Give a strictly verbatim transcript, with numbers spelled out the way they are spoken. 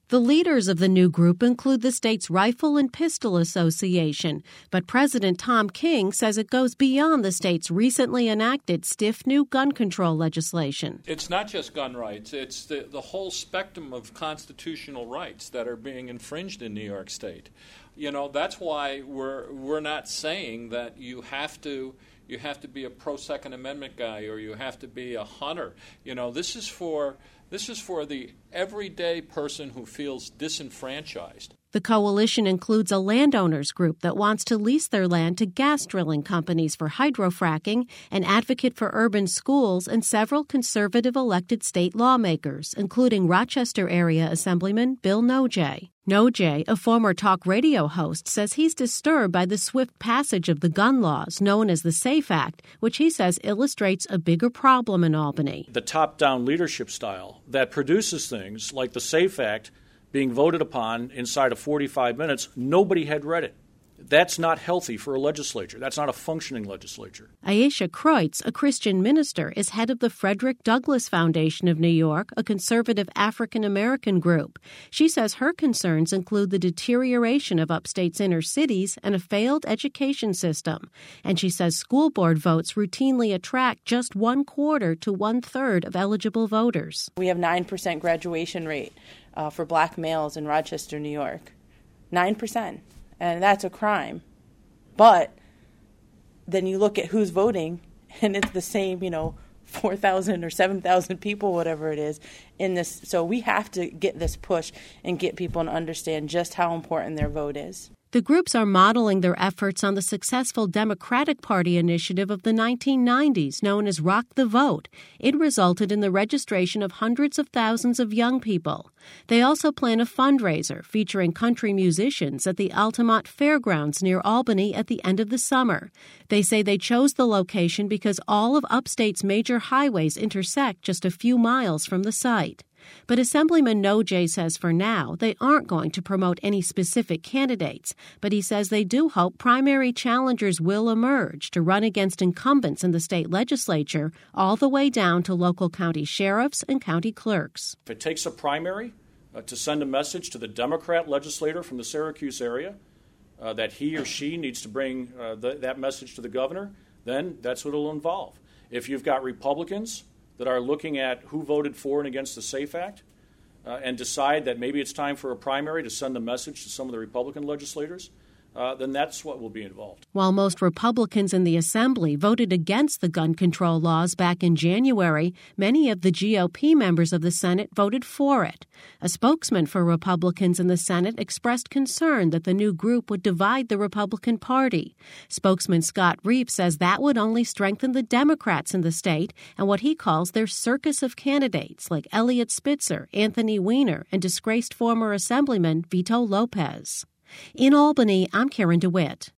The leaders of the new group include the state's Rifle and Pistol Association, but President Tom King says it goes beyond the state's recently enacted stiff new gun control legislation. It's not just gun rights, it's the, the whole spectrum of constitutional rights that are being infringed in New York State. You know, that's why we're we're not saying that you have to you have to be a pro-Second Amendment guy or you have to be a hunter. You know, this is for This is for the everyday person who feels disenfranchised. The coalition includes a landowners group that wants to lease their land to gas drilling companies for hydrofracking, an advocate for urban schools, and several conservative elected state lawmakers, including Rochester area Assemblyman Bill Noje. Noje, a former talk radio host, says he's disturbed by the swift passage of the gun laws, known as the SAFE Act, which he says illustrates a bigger problem in Albany. The top-down leadership style that produces things like the SAFE Act being voted upon inside of forty-five minutes, nobody had read it. That's not healthy for a legislature. That's not a functioning legislature. Aisha Kreutz, a Christian minister, is head of the Frederick Douglass Foundation of New York, a conservative African-American group. She says her concerns include the deterioration of upstate's inner cities and a failed education system. And she says school board votes routinely attract just one quarter to one-third of eligible voters. We have nine percent graduation rate uh, for black males in Rochester, New York. nine percent. And that's a crime. But then you look at who's voting, and it's the same, you know, four thousand or seven thousand people, whatever it is, in this. So we have to get this push and get people to understand just how important their vote is. The groups are modeling their efforts on the successful Democratic Party initiative of the nineteen nineties known as Rock the Vote. It resulted in the registration of hundreds of thousands of young people. They also plan a fundraiser featuring country musicians at the Altamont Fairgrounds near Albany at the end of the summer. They say they chose the location because all of upstate's major highways intersect just a few miles from the site. But Assemblyman Noje says for now they aren't going to promote any specific candidates, but he says they do hope primary challengers will emerge to run against incumbents in the state legislature all the way down to local county sheriffs and county clerks. If it takes a primary uh, to send a message to the Democrat legislator from the Syracuse area uh, that he or she needs to bring uh, the, that message to the governor, then that's what it'll involve. If you've got Republicans that are looking at who voted for and against the SAFE Act uh, and decide that maybe it's time for a primary to send a message to some of the Republican legislators, uh, then that's what will be involved. While most Republicans in the Assembly voted against the gun control laws back in January, many of the G O P members of the Senate voted for it. A spokesman for Republicans in the Senate expressed concern that the new group would divide the Republican Party. Spokesman Scott Reif says that would only strengthen the Democrats in the state and what he calls their circus of candidates like Eliot Spitzer, Anthony Weiner, and disgraced former Assemblyman Vito Lopez. In Albany, I'm Karen DeWitt.